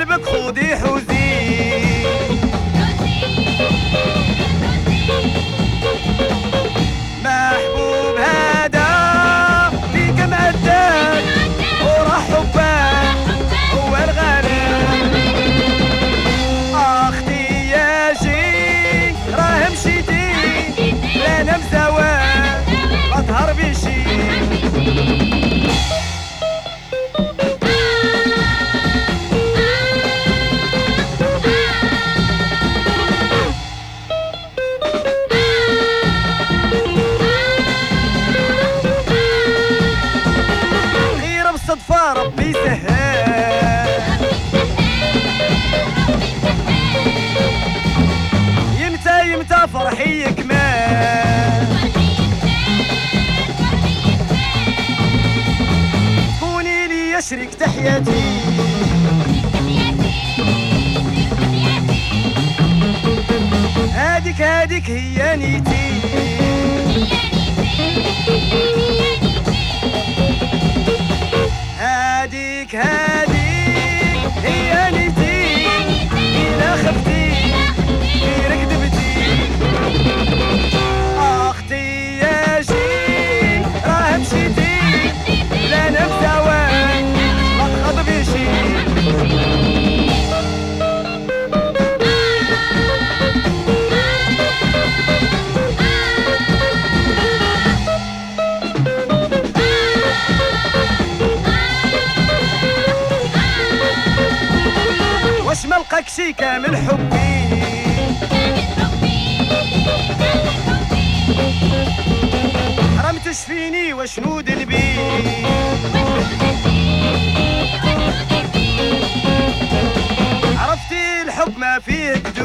قلبك خودي حوزي محبوب هذا فيك معدل وراح حبك هو الغالب اختياجي راه مشيتي لا انا مزوال ما تهرب شي صدفة ربي سهل يمتى فرحي يكمل كوني لي شريكة حياتي هاديك هي نيتي هاديك هي نيتي إلا خفتي غير كذبتي اختياجي راه مشيتي لا انا مزوال ما تخاطبيش واش ما لقاك شي كامل حبي حرام تشفيني واشنو ذنبي عرفتي الحب ما فيه كذوب